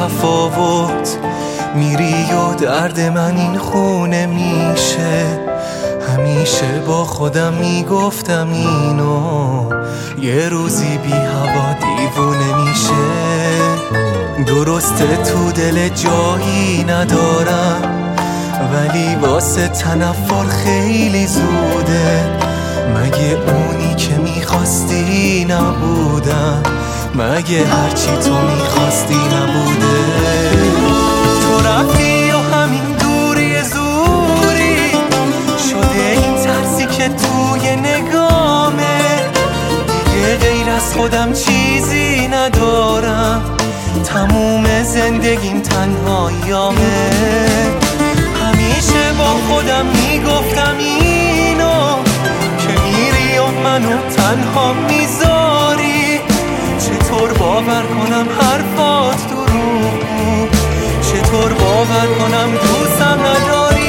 تفاوت میری و درد من این خونه میشه. همیشه با خودم میگفتم اینو یه روزی بی هوا دیوونه میشه. درسته تو دل جایی ندارم ولی واسه تنفر خیلی زوده. مگه اونی که میخواستی نبودم؟ مگه هرچی تو میخواستی نبوده؟ تو رفتی و همین دوری زوری شده این ترسی که توی نگامه. دیگه غیر از خودم چیزی ندارم، تموم زندگیم تنهاییامه. همیشه با خودم میگفتم اینو که میری و منو تنها میذاری. چطور باور کنم حرفات دروغ بود؟ چطور باور کنم دوستم نداری؟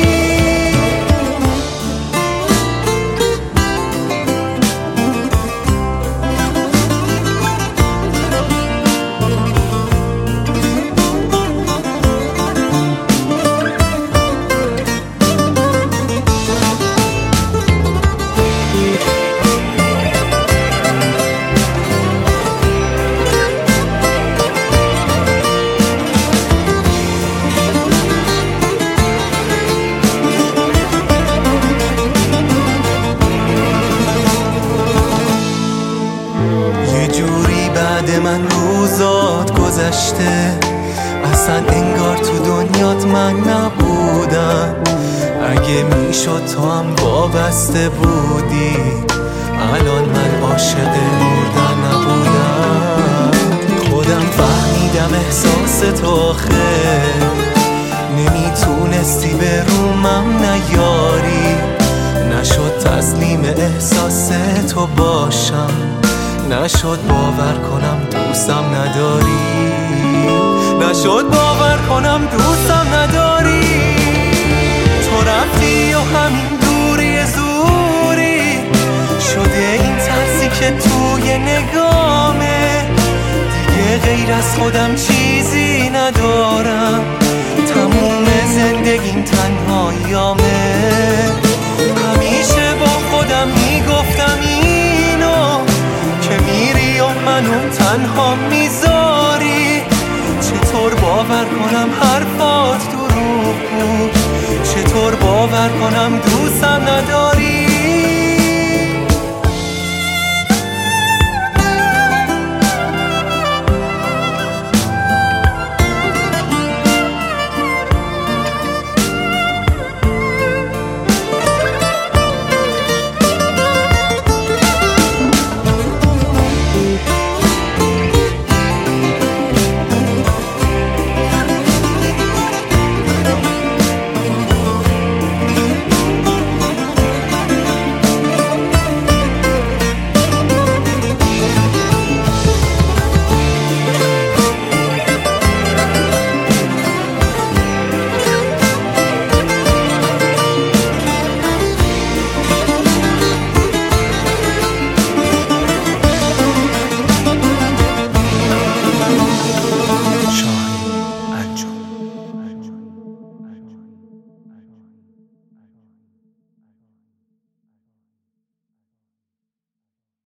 من روزات گذشته، اصلا انگار تو دنیات من نبودم. اگه میشد تو هم وابسته بودی الان من عاشق مردن نبودم. خودم فهمیدم احساس تو آخه نمیتونستی به رومم نیاری. نشد تسلیم احساس تو باشم، نشد باور کنم دوستم نداری. نشد باور کنم دوستم نداری. تو رفتی و همین دوری زوری شده این ترسی که توی نگامه. دیگه غیر از خودم چیزی ندارم، تموم زندگیم تنهاییامه. همیشه با خودم میگفتم اینو که میری و منو تنها میذاری. چطور باور کنم حرفات دروغ بود؟ چطور باور کنم دوستم نداری؟